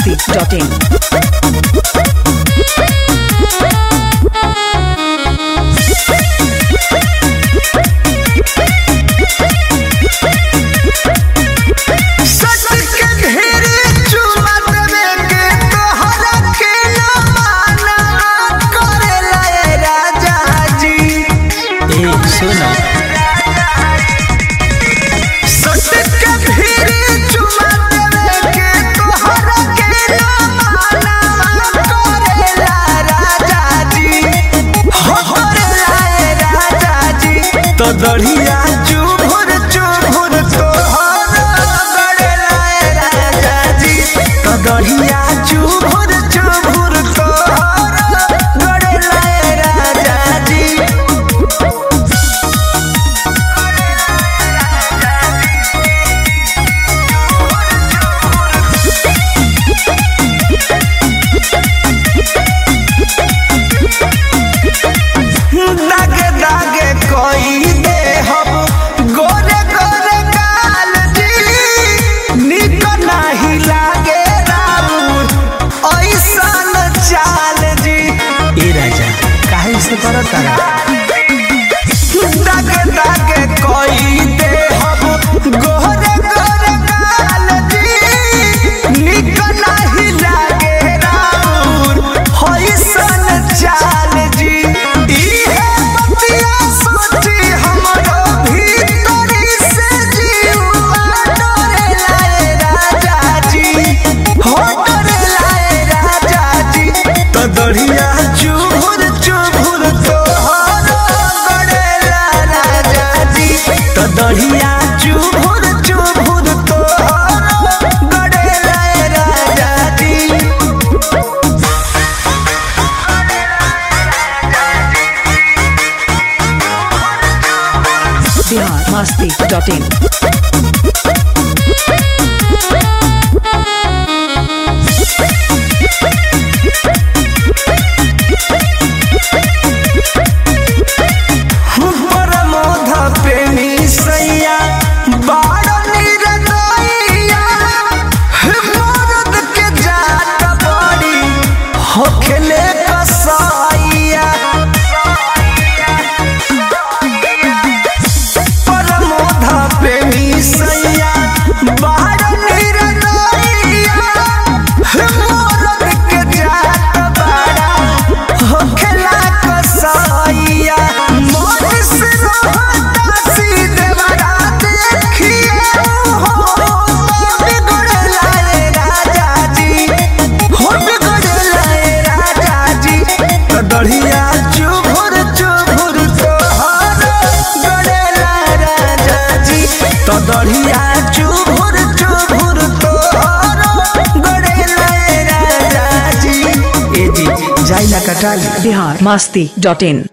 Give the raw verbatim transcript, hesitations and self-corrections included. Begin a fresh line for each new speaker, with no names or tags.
masti dot in.
तो दढ़िया चुभुर चुभुर तोहर गड़ेला राजा जी। तो दढ़िया चुभुर चुभुर तोहर गड़ेला राजा जी। दागे दागे कोई दागे दागे कोई दे हम गोरे गोरे काल जी। निक नाही लागे राउर होइसन चाल जी। इहे बतिया सोची हमरो भीतरी से जीवा डरेला राजा जी। हो डरेला राजा जी। तो दढ़िया चुभुर चुभुर दढ़िया चुभुर चुभुर तोहर गड़ेला राजा जी।
Bihar masti dot in.
होखेले कसाईया परमोधा प्रेमी सैया बाहर निरनैया। मोरद के जात बाड़ा होखेला कसाईया। मोर से रहता सी देवरा देखिए हो बिगड़ला राजा जी। हो दढ़िया चुभुर चुभुर तोहर गड़ेला राजा जी। तो दढ़िया चुभुर चुभुर तोहर गड़ेला राजा जी। ए जी जाइला कटाली।
Bihar masti dot in.